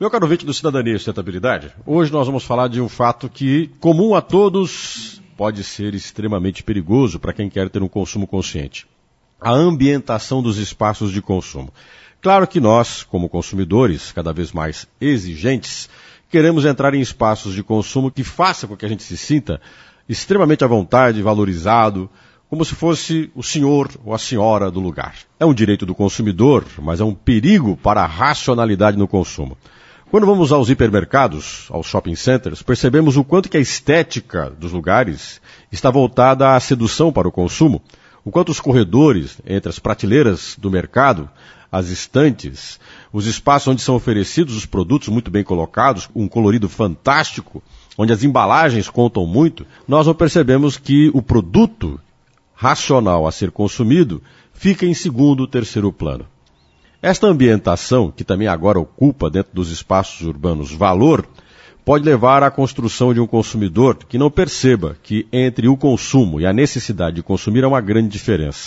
Meu caro ouvinte do Cidadania e Sustentabilidade, hoje nós vamos falar de um fato que, comum a todos, pode ser extremamente perigoso para quem quer ter um consumo consciente. A ambientação dos espaços de consumo. Claro que nós, como consumidores, cada vez mais exigentes, queremos entrar em espaços de consumo que façam com que a gente se sinta extremamente à vontade, valorizado, como se fosse o senhor ou a senhora do lugar. É um direito do consumidor, mas é um perigo para a racionalidade no consumo. Quando vamos aos hipermercados, aos shopping centers, percebemos o quanto que a estética dos lugares está voltada à sedução para o consumo, o quanto os corredores entre as prateleiras do mercado, as estantes, os espaços onde são oferecidos os produtos muito bem colocados, um colorido fantástico, onde as embalagens contam muito, nós não percebemos que o produto racional a ser consumido fica em segundo, terceiro plano. Esta ambientação, que também agora ocupa dentro dos espaços urbanos valor, pode levar à construção de um consumidor que não perceba que entre o consumo e a necessidade de consumir há uma grande diferença.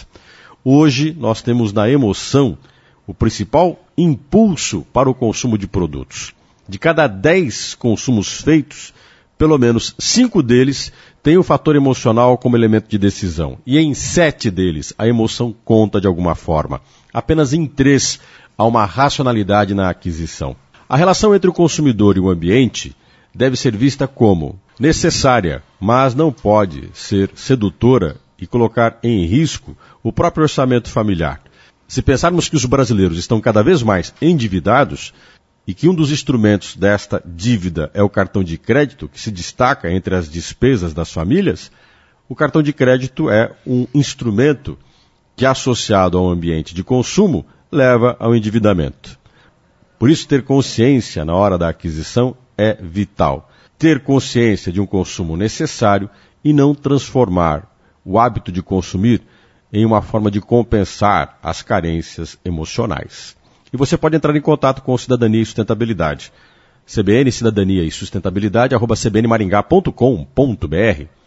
Hoje nós temos na emoção o principal impulso para o consumo de produtos. De cada 10 consumos feitos, pelo menos 5 deles têm o fator emocional como elemento de decisão. E em 7 deles, a emoção conta de alguma forma. Apenas em 3 há uma racionalidade na aquisição. A relação entre o consumidor e o ambiente deve ser vista como necessária, mas não pode ser sedutora e colocar em risco o próprio orçamento familiar. Se pensarmos que os brasileiros estão cada vez mais endividados, e que um dos instrumentos desta dívida é o cartão de crédito, que se destaca entre as despesas das famílias, o cartão de crédito é um instrumento que, associado ao ambiente de consumo, leva ao endividamento. Por isso, ter consciência na hora da aquisição é vital. Ter consciência de um consumo necessário e não transformar o hábito de consumir em uma forma de compensar as carências emocionais. E você pode entrar em contato com o Cidadania e Sustentabilidade. CBN Cidadania e Sustentabilidade @cbnmaringá.com.br